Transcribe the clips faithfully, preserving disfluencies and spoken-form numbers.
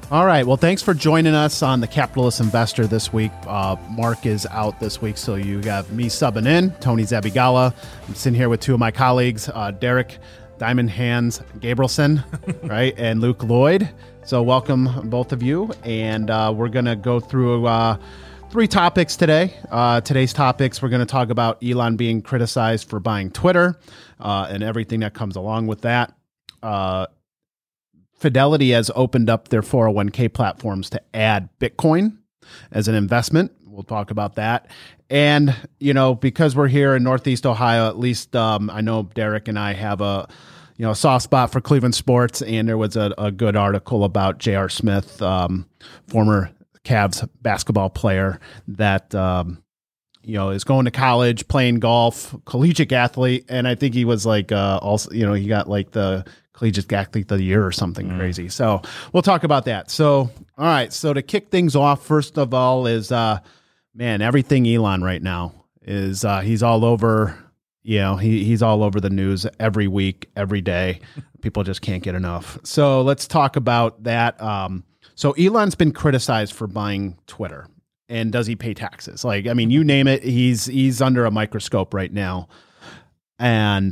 All right. Well, thanks for joining us on the Capitalist Investor this week. Uh, Mark is out this week, so you got me subbing in, Tony Zabigala. I'm sitting here with two of my colleagues, uh, Derek Diamond Hands Gabrielson, right, and Luke Lloyd. So welcome, both of you. And uh, we're going to go through uh, three topics today. Uh, today's topics, we're going to talk about Elon being criticized for buying Twitter uh, and everything that comes along with that. Uh Fidelity has opened up their four oh one k platforms to add Bitcoin as an investment. We'll talk about that. And, you know, because we're here in Northeast Ohio, at least um, I know Derek and I have a, you know, a soft spot for Cleveland sports. And there was a, a good article about J R. Smith, um, former Cavs basketball player that, um, you know, is going to college, playing golf, collegiate athlete. And I think he was like, uh, also, you know, he got like the collegiate athlete of the year or something mm. crazy. So we'll talk about that. So, all right. So to kick things off, first of all is, uh, man, everything Elon right now is, uh, he's all over, you know, he, he's all over the news every week, every day. People just can't get enough. So let's talk about that. Um, so Elon's been criticized for buying Twitter. And does he pay taxes? Like, I mean, you name it, he's, he's under a microscope right now. And,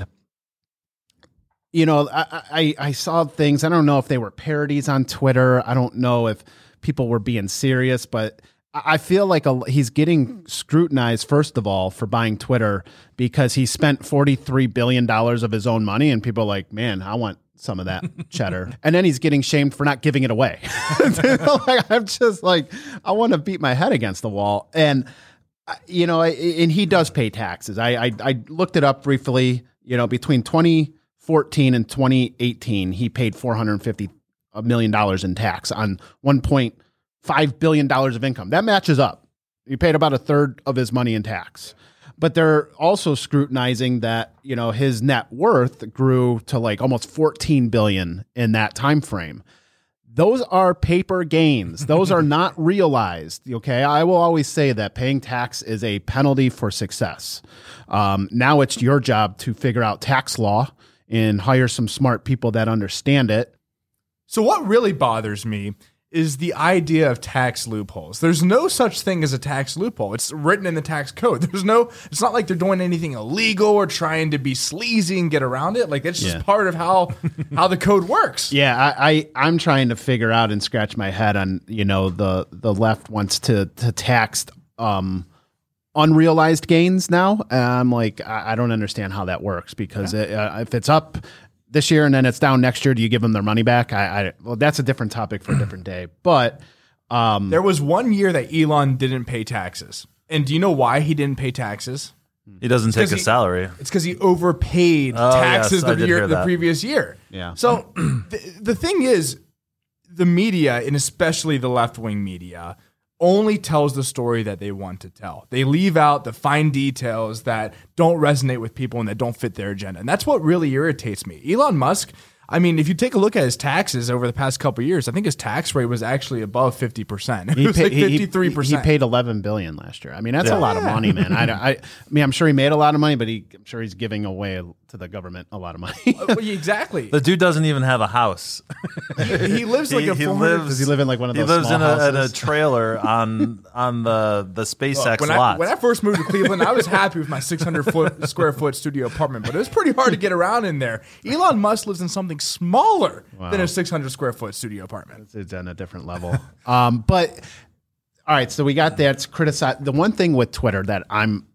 you know, I, I, I saw things. I don't know if they were parodies on Twitter. I don't know if people were being serious, but I feel like a, he's getting scrutinized, first of all, for buying Twitter because he spent forty-three billion dollars of his own money. And people are like, man, I want some of that cheddar. And then he's getting shamed for not giving it away. Like, I'm just like, I want to beat my head against the wall. And, you know, and he does pay taxes. I, I, I looked it up briefly, you know, between twenty fourteen and twenty eighteen, he paid four hundred fifty million dollars in tax on one point five billion dollars of income. That matches up. He paid about a third of his money in tax. But they're also scrutinizing that, you know, his net worth grew to like almost fourteen billion dollars in that time frame. Those are paper gains. Those are not realized. Okay. I will always say that paying tax is a penalty for success. Um, now it's your job to figure out tax law and hire some smart people that understand it. So what really bothers me is the idea of tax loopholes. There's no such thing as a tax loophole. It's written in the tax code. There's no, it's not like they're doing anything illegal or trying to be sleazy and get around it. Like, it's just Yeah. part of how, how the code works. Yeah, I, I, I'm trying to figure out and scratch my head on, you know, the, the left wants to, to tax um, unrealized gains now. And I'm like, I, I don't understand how that works because Yeah. it, uh, if it's up this year and then it's down next year, do you give them their money back? I, I well, that's a different topic for a different day. But um, there was one year that Elon didn't pay taxes. And do you know why he didn't pay taxes? He doesn't take a he, salary. It's because he overpaid Oh, taxes yes, I the did year, hear the that. previous year. Yeah. So the, the thing is, the media, and especially the left-wing media, only tells the story that they want to tell. They leave out the fine details that don't resonate with people and that don't fit their agenda. And that's what really irritates me. Elon Musk, I mean, if you take a look at his taxes over the past couple of years, I think his tax rate was actually above fifty percent. It he was paid, like fifty-three percent. He, he paid eleven billion dollars last year. I mean, that's Yeah. a lot of money, man. I, I, I mean, I'm sure he made a lot of money, but he, I'm sure he's giving away to the government a lot of money. Well, exactly. The dude doesn't even have a house. he, he lives like He- a he four hundred. lives- Does he live in like one of He those lives small in a, in a houses? trailer on on the the SpaceX when I, lot. when I first moved to Cleveland, I was happy with my six hundred foot square foot studio apartment, but it was pretty hard to get around in there. Elon Musk lives in something smaller Wow. than a six hundred square foot studio apartment. It's on a different level. um, but all right, so we got that. It's criticized. The one thing with Twitter that I'm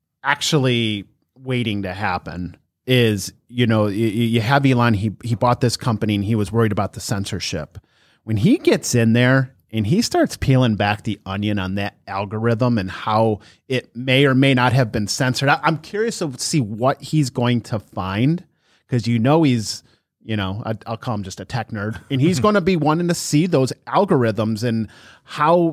actually waiting to happen is, you know, you, you have Elon. He he bought this company and he was worried about the censorship. When he gets in there and he starts peeling back the onion on that algorithm and how it may or may not have been censored, I, I'm curious to see what he's going to find because you know he's. You know, I, I'll call him just a tech nerd. And he's going to be wanting to see those algorithms and how,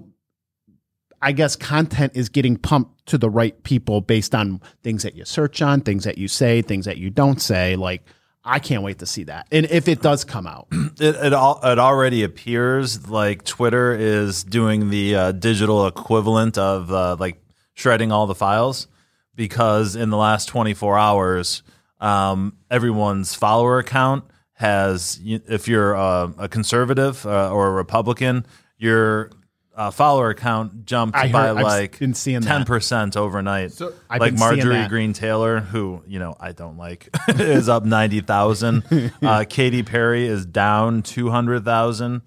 I guess, content is getting pumped to the right people based on things that you search on, things that you say, things that you don't say. Like, I can't wait to see that. And if it does come out. It it, al- it already appears like Twitter is doing the uh, digital equivalent of uh, like shredding all the files because in the last twenty-four hours, um, everyone's follower account has, if you're a, a conservative uh, or a Republican, your uh, follower count jumped I by heard- I've like been seeing that. ten percent overnight. So- I've like been seeing Marjorie that. Greene Taylor, who, you know, I don't like, is up ninety thousand. uh, Katy Perry is down two hundred thousand.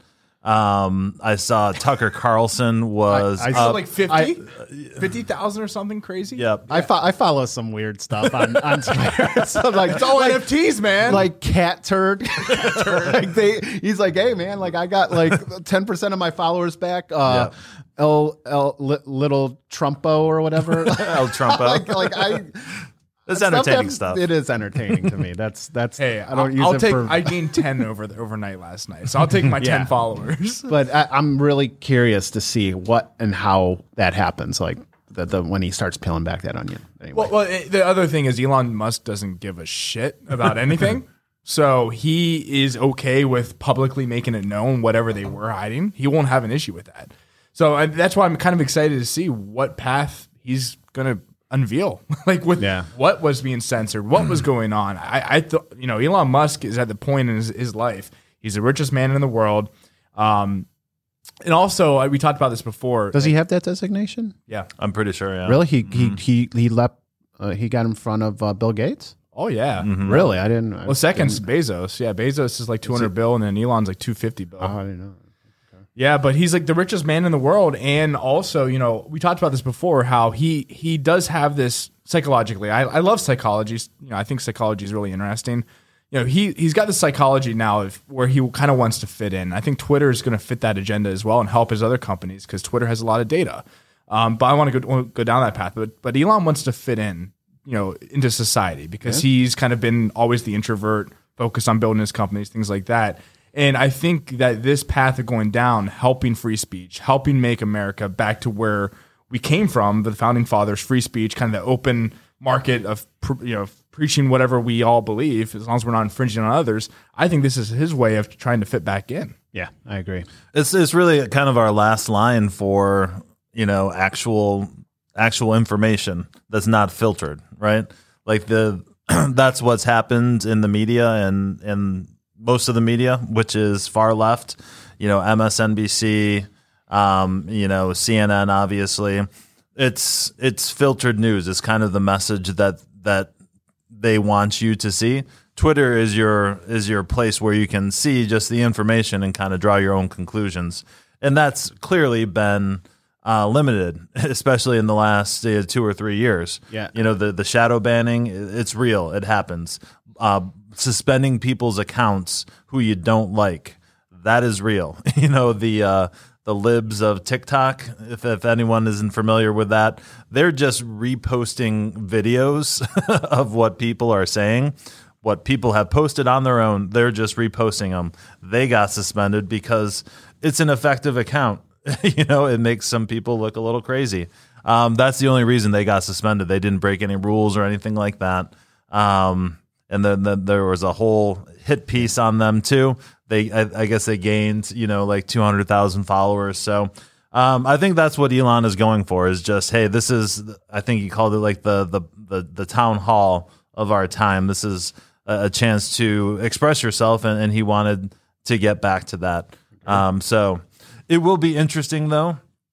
Um, I saw Tucker Carlson was I- I So saw, up. like fifty, fifty thousand or something crazy. Yep. I, fo- I follow some weird stuff on, on Twitter. So like, It's all like, N F Ts, man. like cat turd. like they, he's like, hey man, like I got like ten percent of my followers back. Uh, L, L, li, little Trumpo or whatever. El Trumpo. like, like I, It's entertaining that- stuff. It is entertaining to me. That's that's. hey, I don't I'll, use I'll it take. for. I gained ten over the, overnight last night, so I'll take my Yeah. ten followers. but I, I'm really curious to see what and how that happens. Like the, the when he starts peeling back that onion. Anyway. Well, well, it- the other thing is Elon Musk doesn't give a shit about anything. So he is okay with publicly making it known whatever they were hiding. He won't have an issue with that. So I, that's why I'm kind of excited to see what path he's going to unveil. like with Yeah. what was being censored, what was going on. I, I thought, you know, Elon Musk is at the point in his, his life. He's the richest man in the world. Um, and also, uh, we talked about this before. Does he have that designation? Yeah. I'm pretty sure, yeah. Really? He he he he leapt. Uh, he got in front of uh, Bill Gates. Oh, yeah. Really? I didn't. I Well, second's Bezos. Yeah, Bezos is like two hundred bill, and then Elon's like two fifty bill. Oh, I didn't know. Yeah, but he's like the richest man in the world, and also, you know, we talked about this before. How he he does have this psychologically. I, I love psychology. You know, I think psychology is really interesting. You know, he he's got this psychology now of where he kind of wants to fit in. I think Twitter is going to fit that agenda as well and help his other companies because Twitter has a lot of data. Um, but I want to go go down that path. But but Elon wants to fit in, you know, into society because he's kind of been always the introvert, focused on building his companies, things like that. And I think that this path of going down, helping free speech, helping make America back to where we came from, the founding fathers, free speech, kind of the open market of, you know, preaching whatever we all believe, as long as we're not infringing on others. I think this is his way of trying to fit back in. Yeah, I agree. It's it's really kind of our last line for, you know, actual actual information that's not filtered, right? Like the that's what's happened in the media and and most of the media, which is far left, you know, M S N B C, um, you know, C N N, obviously. It's it's filtered news. It's kind of the message that that they want you to see. Twitter is your is your place where you can see just the information and kind of draw your own conclusions. And that's clearly been uh, limited, especially in the last uh, two or three years. Yeah. You know, the, the shadow banning, it's real. It happens. Uh, suspending people's accounts who you don't like, that is real. You know, the uh, the libs of TikTok, if, if anyone isn't familiar with that, they're just reposting videos of what people are saying. What people have posted on their own, they're just reposting them. They got suspended because it's an effective account. You know, it makes some people look a little crazy. Um, that's the only reason they got suspended. They didn't break any rules or anything like that. Um, and then, then there was a whole hit piece on them too. They, I, I guess, they gained, you know, like two hundred thousand followers. So um, I think that's what Elon is going for. Is just, hey, this is. I think he called it like the the the, the town hall of our time. This is a, a chance to express yourself, and, and he wanted to get back to that. Um, so it will be interesting, though.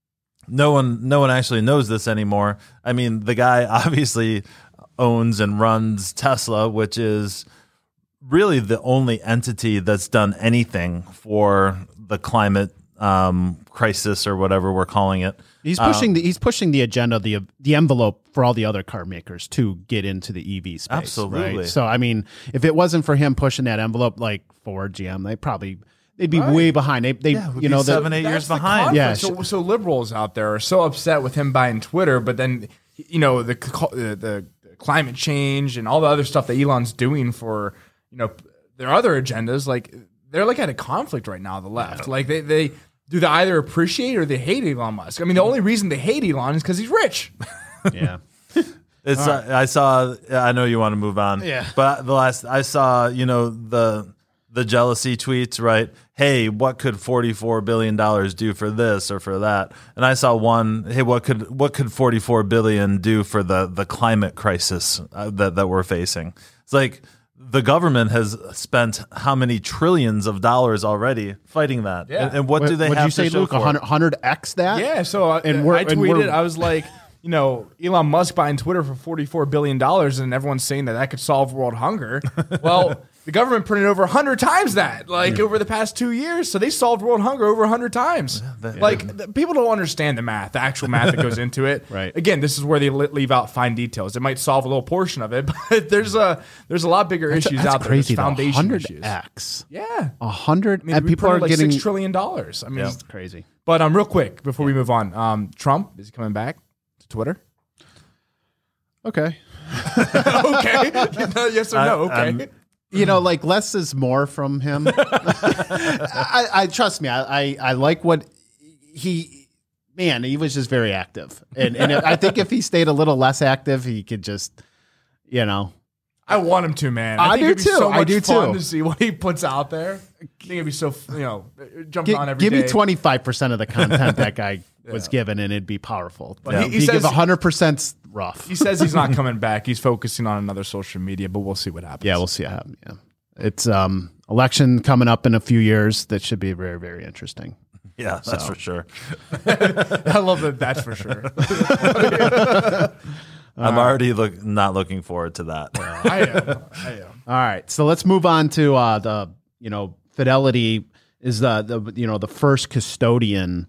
No one, no one actually knows this anymore. I mean, the guy obviously owns and runs Tesla, which is really the only entity that's done anything for the climate um, crisis or whatever we're calling it. He's pushing the he's pushing the agenda, the the envelope for all the other car makers to get into the E V space. Absolutely. Right? So I mean, if it wasn't for him pushing that envelope, like Ford, G M, they probably they'd be way behind. They they Yeah, we'd you be know the- seven, eight years That's the behind. conflict. Yeah, So, so liberals out there are so upset with him buying Twitter, but then you know the the, the climate change and all the other stuff that Elon's doing for you know their other agendas. Like they're like at a conflict right now. The left, like they they do they either appreciate or they hate Elon Musk. I mean, the only reason they hate Elon is because he's rich. yeah. It's uh, I saw. I know you want to move on. Yeah. But the last I saw, you know, the the jealousy tweets, right? Hey, what could forty-four billion dollars do for this or for that? And I saw one. Hey, what could what could forty-four billion do for the the climate crisis uh, that that we're facing? It's like the government has spent how many trillions of dollars already fighting that? Yeah. And, and what, do they What'd have you say, to show Luke? for it? one hundred x that? Yeah, so I, And we're- I and we're- tweeted, I was like, you know, Elon Musk buying Twitter for forty-four billion dollars, and everyone's saying that that could solve world hunger. Well, the government printed over one hundred times that, like, over the past two years. So they solved world hunger over one hundred times. that- like, th- people don't understand the math, the actual math that goes into it. Right. Again, this is where they li- leave out fine details. It might solve a little portion of it, but there's a there's a lot bigger issues That's out there. crazy. There's foundation one hundred issues. x. Yeah. one hundred, I mean, and we people are printed like getting six trillion dollars. I mean, That's crazy. but um, real quick before we move on, um, Trump is he coming back to Twitter? Okay. Okay, yes or no? I- Okay. I'm- You know, like less is more from him. I, I trust me. I, I, I like what he, man, he was just very active. And, and I think if he stayed a little less active, he could just, you know, I want him to, man. I think do it'd be too. So I much do fun too. to see what he puts out there. I think it'd be so, you know, jumping gi- on every give day. me twenty-five percent of the content that guy was given and it'd be powerful. But Yeah. he, He he says- give one hundred percent rough. He says he's not coming back. He's focusing on another social media, but we'll see what happens. Yeah, we'll see how happens. Yeah. It's um election coming up in a few years. That should be very, very interesting. Yeah, that's for sure. I love that. That's for sure. I'm already look, not looking forward to that. I am. I am. All right, so let's move on to uh, the you know Fidelity is the the you know the first custodian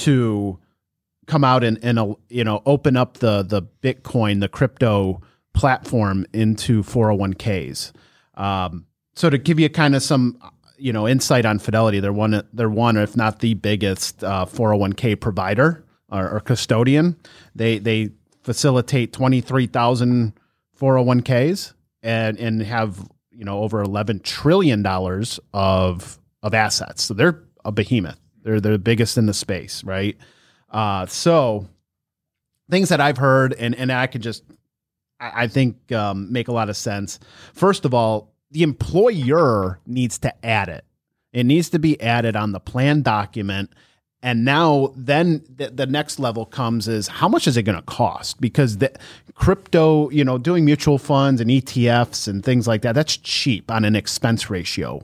to come out and and uh, you know open up the the Bitcoin, the crypto platform into four oh one k's. Um, so to give you kind of some you know insight on Fidelity, they're one they're one if not the biggest uh, four oh one k provider or, or custodian. They they facilitate twenty-three thousand four oh one k's and and have you know over eleven trillion dollars of of assets. So they're a behemoth. They're they're the biggest in the space, right? Uh, so things that I've heard and and I could just I, I think um, make a lot of sense. First of all, the employer needs to add it. It needs to be added on the plan document. And now then the, the next level comes is how much is it going to cost? Because the crypto, you know, doing mutual funds and E T Fs and things like that, that's cheap on an expense ratio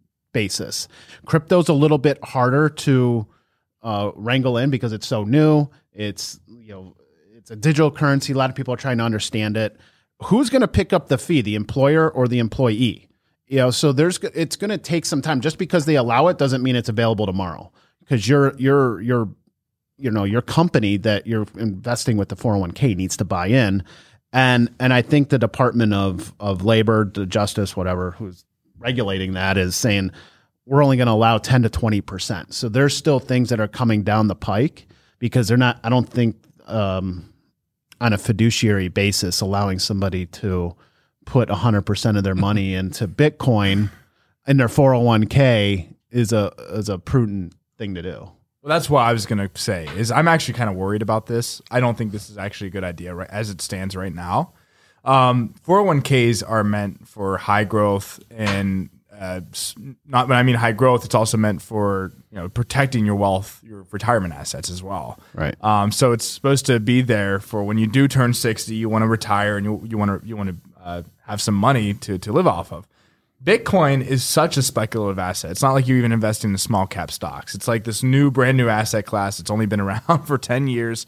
basis. Crypto's a little bit harder to uh, wrangle in because it's so new. It's, you know, it's a digital currency. A lot of people are trying to understand it. Who's going to pick up the fee, the employer or the employee? You know, so there's it's going to take some time. Just because they allow it doesn't mean it's available tomorrow. Because your your your you know your company that you're investing with the four oh one k needs to buy in, and and I think the Department of of Labor, the Justice, whatever, who's regulating that is saying we're only going to allow ten to twenty percent. So there's still things that are coming down the pike because they're not. I don't think um, on a fiduciary basis allowing somebody to put one hundred percent of their money into Bitcoin in their four oh one k is a is a prudent thing to do. Well, that's what I was going to say is I'm actually kind of worried about this. I don't think this is actually a good idea right as it stands right now. Um, four oh one k's are meant for high growth and uh, not when I mean high growth, it's also meant for, you know, protecting your wealth, your retirement assets as well. Right. Um, so it's supposed to be there for when you do turn sixty, you want to retire and you, you want to, you want to uh, have some money to, to live off of. Bitcoin is such a speculative asset. It's not like you're even investing in small cap stocks. It's like this new, brand new asset class. It's only been around for ten years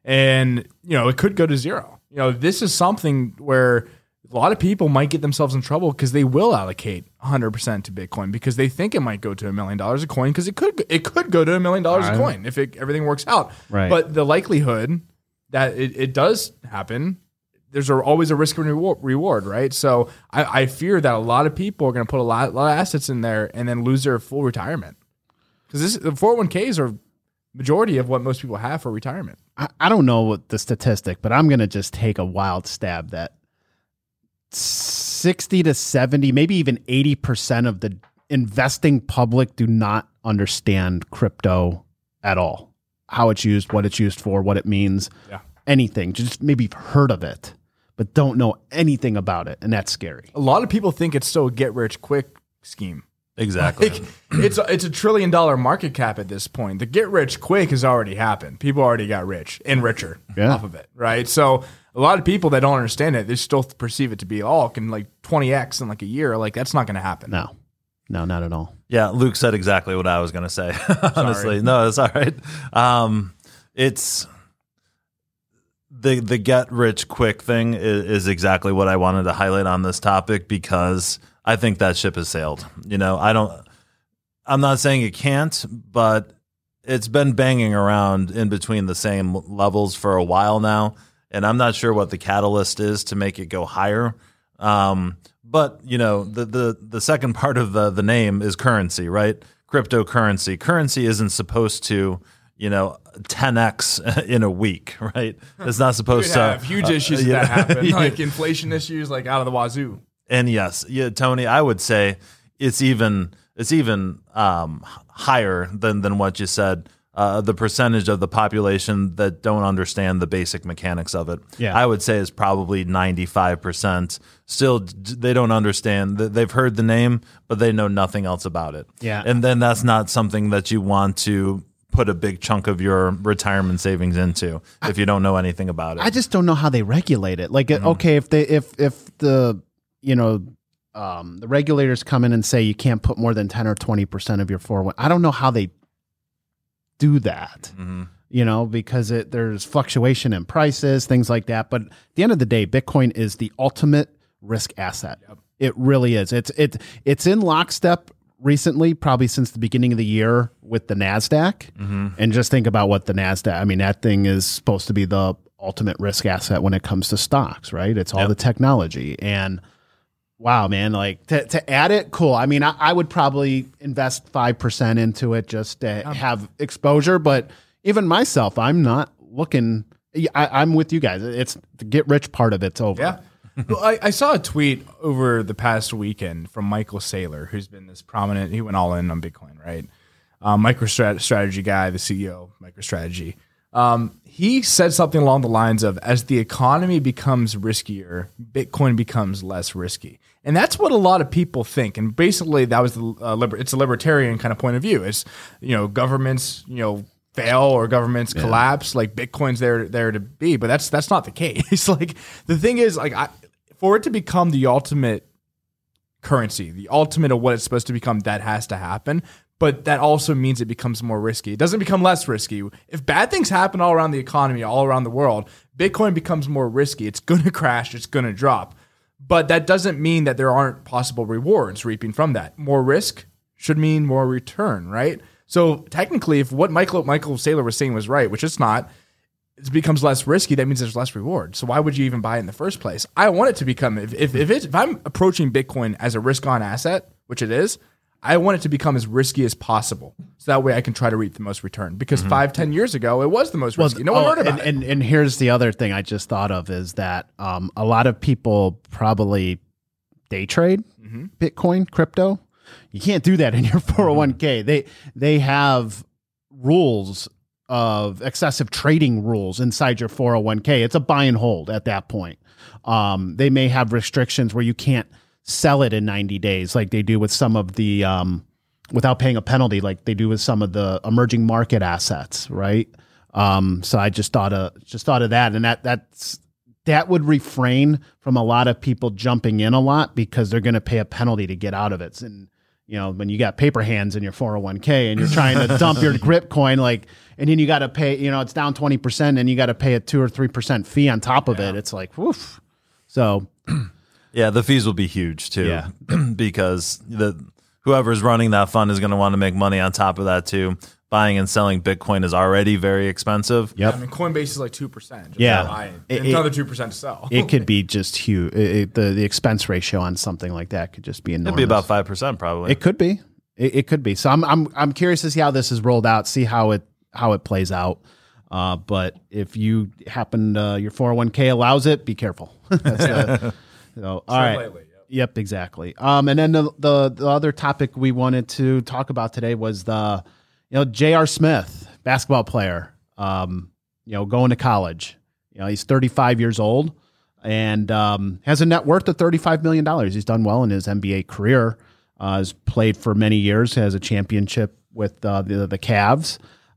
and, you know, it could go to zero. You know, this is something where a lot of people might get themselves in trouble because they will allocate one hundred percent to Bitcoin because they think it might go to a million dollars a coin because it could, it could go to a million dollars a coin if it, everything works out. Right. But the likelihood that it, it does happen, there's a, always a risk and reward, reward, right? So I, I fear that a lot of people are going to put a lot, lot of assets in there and then lose their full retirement because this the four oh one k's are majority of what most people have for retirement. I, I don't know what the statistic, but I'm going to just take a wild stab that sixty to seventy, maybe even eighty percent of the investing public do not understand crypto at all. How it's used, what it's used for, what it means, Yeah. anything. Just maybe heard of it, but don't know anything about it. And that's scary. A lot of people think it's still a get rich quick scheme. Exactly. Like, it's a, it's a trillion dollar market cap at this point. The get rich quick has already happened. People already got rich and richer Yeah. off of it, right? So A lot of people that don't understand it, they still perceive it to be, oh, it can like twenty X in like a year. Like that's not going to happen. No, no, not at all. Yeah, Luke said exactly what I was going to say. Honestly, no, it's all right. Um, it's the the get rich quick thing is, is exactly what I wanted to highlight on this topic, because I think that ship has sailed. You know, I don't. I'm not saying it can't, but it's been banging around in between the same levels for a while now, and I'm not sure what the catalyst is to make it go higher. Um, but you know, the the the second part of the the name is currency, right? Cryptocurrency. Currency isn't supposed to, you know, ten X in a week, right? It's not supposed to have huge uh, issues uh, that yeah. happen, like inflation issues, like out of the wazoo. And yes, yeah, Tony, I would say it's even it's even um, higher than than what you said. Uh, the percentage of the population that don't understand the basic mechanics of it, Yeah. I would say is probably ninety-five percent. Still, d- they don't understand. Th- They've heard the name, but they know nothing else about it. Yeah. And then that's not something that you want to put a big chunk of your retirement savings into if you don't know anything about it. I just don't know how they regulate it. Like, Mm-hmm. okay, if they if if the you know um, the regulators come in and say you can't put more than ten or twenty percent of your four oh one, I don't know how they do that. Mm-hmm. You know, because it there's fluctuation in prices, things like that. But at the end of the day, Bitcoin is the ultimate risk asset. Yep. It really is. It's it's it's in lockstep recently, probably since the beginning of the year with the NASDAQ. Mm-hmm. And just think about what the NASDAQ, I mean, that thing is supposed to be the ultimate risk asset when it comes to stocks, right? It's all Yep. the technology. And wow, man, like to, to add it, cool. I mean, I, I would probably invest five percent into it just to have exposure. But even myself, I'm not looking, I, I'm with you guys. It's the get rich part of it's over. Yeah. Well, I, I saw a tweet over the past weekend from Michael Saylor, who's been this prominent, he went all in on Bitcoin, right? Um, MicroStrategy guy, the C E O of MicroStrategy. Um, he said something along the lines of, as the economy becomes riskier, Bitcoin becomes less risky. And that's what a lot of people think. And basically that was the, uh, liber- it's a libertarian kind of point of view. It's, you know, governments, you know, fail or governments yeah. collapse, like Bitcoin's there, there to be, but that's, that's not the case. Like the thing is, like, I, for it to become the ultimate currency, the ultimate of what it's supposed to become, that has to happen. But that also means it becomes more risky. It doesn't become less risky. If bad things happen all around the economy, all around the world, Bitcoin becomes more risky. It's going to crash. It's going to drop. But that doesn't mean that there aren't possible rewards reaping from that. More risk should mean more return, right? So technically, if what Michael Michael Saylor was saying was right, which it's not, it becomes less risky. That means there's less reward. So why would you even buy it in the first place? I want it to become, if if if, it's, if I'm approaching Bitcoin as a risk-on asset, which it is, I want it to become as risky as possible. So that way I can try to reap the most return. Because mm-hmm. five, ten years ago, it was the most risky. No well, one heard about and, it. And, and here's the other thing I just thought of is that um, a lot of people probably day trade mm-hmm. Bitcoin, crypto. You can't do that in your four oh one k. They they have rules of excessive trading rules inside your four oh one k. It's a buy and hold at that point. Um, they may have restrictions where you can't sell it in ninety days like they do with some of the um, without paying a penalty like they do with some of the emerging market assets, right? Um, so I just thought of just thought of that, and that that's that would refrain from a lot of people jumping in a lot because they're going to pay a penalty to get out of it. And you know, when you got paper hands in your four oh one k and you're trying to dump your grip coin, like, and then you got to pay, you know, it's down twenty percent and you got to pay a two or three percent fee on top of yeah. it. It's like, woof. So, yeah, the fees will be huge too, yeah. because the whoever's running that fund is going to want to make money on top of that too. Buying and selling Bitcoin is already very expensive. Yep. I mean, Coinbase is like two percent. Yeah. It, another two percent to sell. It could be just huge. It, it, the, the expense ratio on something like that could just be enormous. It'd be about five percent probably. It could be. It, it could be. So I'm, I'm, I'm curious to see how this is rolled out, see how it, how it plays out. Uh, but if you happen, uh, your four oh one k allows it, be careful. That's the, so, all right. Lately, yep. yep, exactly. Um, and then the, the, the other topic we wanted to talk about today was the, you know, J R. Smith, basketball player, um, you know, going to college. You know, he's thirty-five years old and um, has a net worth of thirty-five million dollars. He's done well in his N B A career. Uh, has played for many years, has a championship with uh, the the Cavs.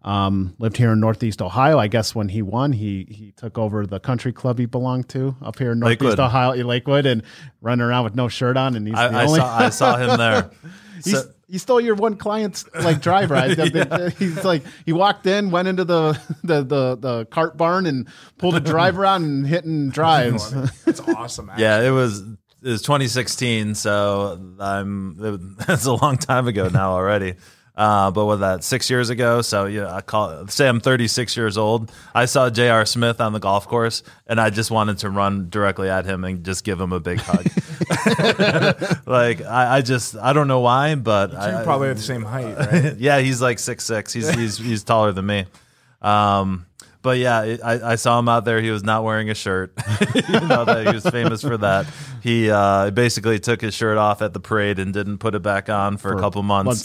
Um, lived here in Northeast Ohio. I guess when he won, he he took over the country club he belonged to up here in Northeast Lakewood. Ohio, Lakewood, and running around with no shirt on. And he's the I, I only. saw I saw him there. He's, So- he stole your one client's like driver. I, Yeah. He's like he walked in, went into the, the the the cart barn, and pulled a driver out and hitting drives. It's awesome. Actually. Yeah, it was it was twenty sixteen, so I'm that's a long time ago now already. Uh, but with that six years ago, so yeah, I call say I'm thirty-six years old. I saw J R. Smith on the golf course, and I just wanted to run directly at him and just give him a big hug. Like I, I just I don't know why, but You're I, probably at the same height, right? yeah, he's like six six. He's he's he's taller than me. Um, but yeah, it, I, I saw him out there. He was not wearing a shirt. You know that he was famous for that. He uh, basically took his shirt off at the parade and didn't put it back on for, for a couple months.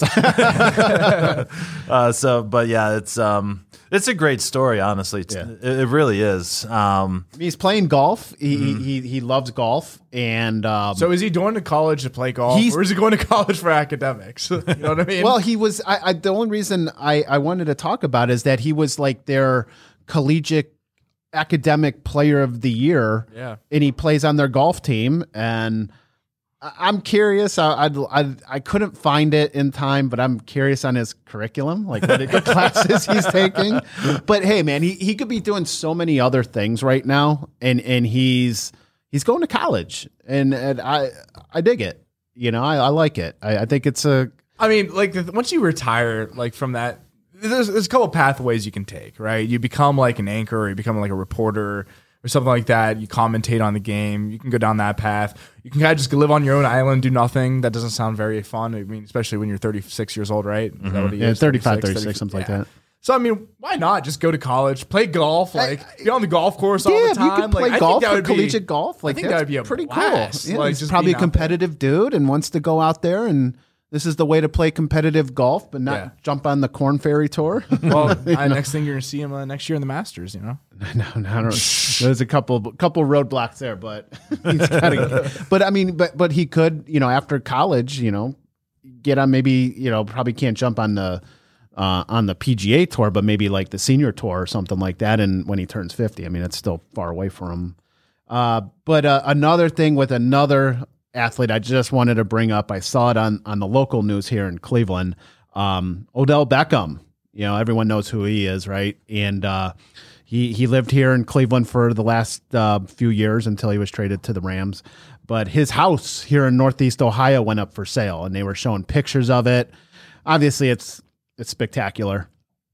uh, so, but yeah, it's um, it's a great story. Honestly, it's, Yeah. it, it really is. Um, He's playing golf. He, Mm-hmm. he he loves golf, and um, So is he going to college to play golf, He's- or is he going to college for academics? You know what I mean? well, he was. I, I the only reason I I wanted to talk about is that he was like their collegiate academic player of the year. Yeah. and he plays on their golf team, and I- I'm curious. I, I I I couldn't find it in time, but I'm curious on his curriculum, like what the classes he's taking. But hey, man, he, he could be doing so many other things right now, and and he's he's going to college, and, and I I dig it. You know, I, I like it. I, I think it's a I mean, like the, once you retire, like from that, there's, there's a couple pathways you can take, right? You become like an anchor, or you become like a reporter, or something like that. You commentate on the game. You can go down that path. You can kind of just live on your own island, do nothing. That doesn't sound very fun. I mean, especially when you're thirty-six years old, right? Is that what he yeah, is? thirty-five, thirty-six, something like yeah. that. So I mean, why not just go to college, play golf, like be on the golf course all Yeah, the if time? you could play like, I golf think that for would be- collegiate golf, like I think that's that would be a pretty blast. cool. Yeah, Like, he's just probably a being out there. competitive dude and wants to go out there, and this is the way to play competitive golf, but not Yeah. jump on the Corn Ferry Tour. Well, I, next thing you're gonna see him uh, next year in the Masters, you know. no, no, I don't. There's a couple couple roadblocks there, but he's gotta, but I mean, but but he could, you know, after college, you know, get on maybe, you know, probably can't jump on the uh, on the P G A Tour, but maybe like the Senior Tour or something like that. And when he turns fifty, I mean, it's still far away from him. Uh, but uh, another thing with another athlete, I just wanted to bring up. I saw it on on the local news here in Cleveland. Um, Odell Beckham. You know, everyone knows who he is, right? And uh, he he lived here in Cleveland for the last uh, few years until he was traded to the Rams. But his house here in Northeast Ohio went up for sale, and they were showing pictures of it. Obviously, it's it's spectacular.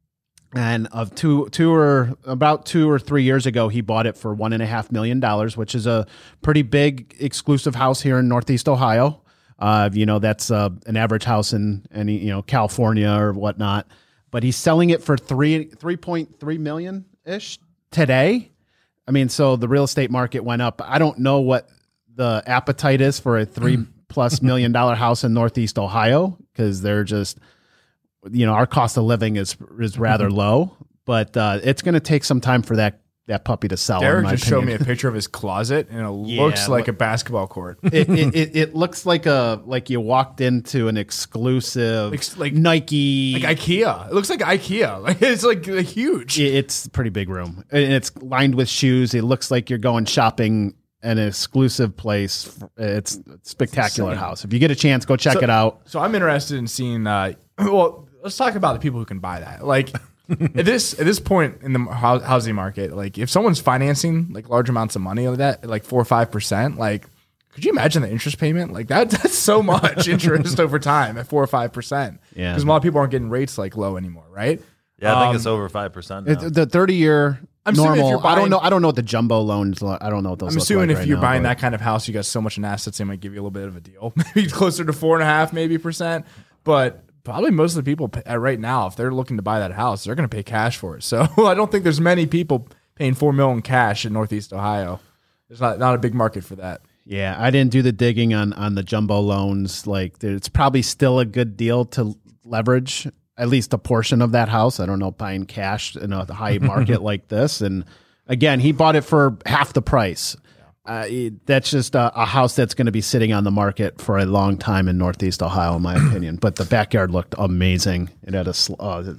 And of two, two or about two or three years ago, he bought it for one and a half million dollars, which is a pretty big exclusive house here in Northeast Ohio. Uh, you know, that's uh, an average house in any you know California or whatnot. But he's selling it for three three point three million ish today. I mean, so the real estate market went up. I don't know what the appetite is for a three plus million dollar house in Northeast Ohio, because they're just, you know, our cost of living is is rather low. But uh, it's going to take some time for that that puppy to sell. in Derek my just showed me opinion. a picture of his closet, and it Yeah, looks like look- a basketball court. it, it, it, it looks like a like you walked into an exclusive Like- like- Nike. Like IKEA. It looks like IKEA. Like it's like, like huge. It- It's a pretty big room, and it's lined with shoes. It looks like you're going shopping at an exclusive place. It's a spectacular house. If you get a chance, go check So- it out. So I'm interested in seeing. Uh, well, let's talk about the people who can buy that. Like at this at this point in the hou- housing market, like if someone's financing like large amounts of money of that, like four or five percent, like could you imagine the interest payment? Like that that's so much interest over time at four or five percent. Yeah. because a lot of people aren't getting rates like low anymore, right? Yeah, I think Um, it's over five percent. It- the thirty year I'm assuming if normal. you're I don't buying- know. I don't know what the jumbo loans. lo- I don't know what those. I'm look assuming like if right you're now, buying but- that kind of house, you got so much in assets, they might give you a little bit of a deal, maybe closer to four and a half, maybe percent. But probably most of the people pay, uh, right now, if they're looking to buy that house, they're going to pay cash for it. So I don't think there's many people paying four million cash in Northeast Ohio. There's not not a big market for that. Yeah, I didn't do the digging on on the jumbo loans. Like, it's probably still a good deal to leverage at least a portion of that house. I don't know, buying cash in a high market like this. And again, he bought it for half the price. Uh, it- that's just a, a house that's going to be sitting on the market for a long time in Northeast Ohio, in my opinion. But the backyard looked amazing. It had a sl- uh, it's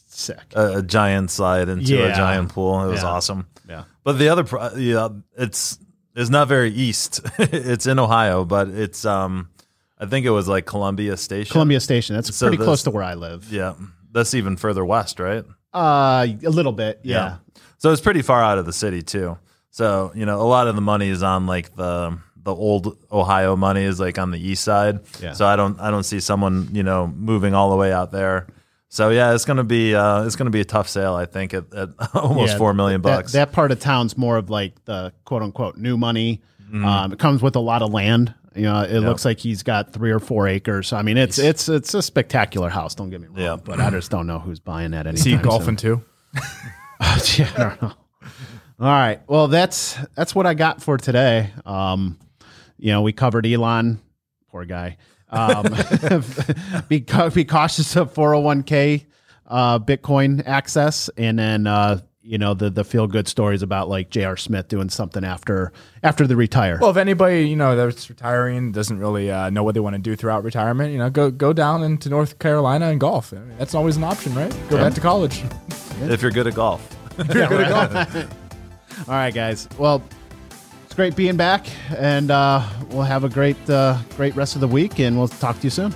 sick. a, a giant slide into Yeah. a giant pool. It was Yeah. awesome. Yeah. But the other, pro- yeah, it's it's not very east. It's in Ohio, but it's um, I think it was like Columbia Station. Columbia Station. That's So pretty this- close to where I live. Yeah, that's even further west, right? Uh, a little bit. Yeah. So it's pretty far out of the city too. So, you know, a lot of the money is on like the the old Ohio money is like on the east side. Yeah. So I don't I don't see someone, you know, moving all the way out there. So yeah, it's gonna be uh, it's gonna be a tough sale, I think, at, at almost Yeah, four million that- bucks. That, part of town's more of like the quote unquote new money. Mm-hmm. Um, it comes with a lot of land. You know, it looks like he's got three or four acres. I mean, it's it's it's a spectacular house. Don't get me wrong. Yeah. But I just don't know who's buying that Is he anytime golfing too? soon. Yeah, I don't know. All right. Well, that's that's what I got for today. Um, you know, we covered Elon. Poor guy. Um, be ca- be cautious of four oh one k uh, Bitcoin access, and then uh, you know the the feel good stories about like J R. Smith doing something after after the retire. Well, if anybody you know that's retiring doesn't really uh, know what they want to do throughout retirement, you know, go go down into North Carolina and golf. I mean, that's always an option, right? Go back to college. If you're good at golf. You're good at golf. All right, guys. Well, it's great being back, and uh, we'll have a great uh, great rest of the week, and we'll talk to you soon.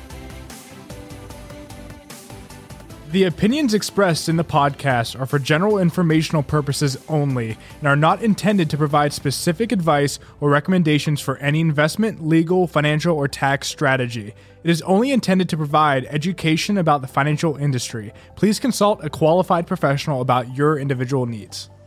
The opinions expressed in the podcast are for general informational purposes only and are not intended to provide specific advice or recommendations for any investment, legal, financial, or tax strategy. It is only intended to provide education about the financial industry. Please consult a qualified professional about your individual needs.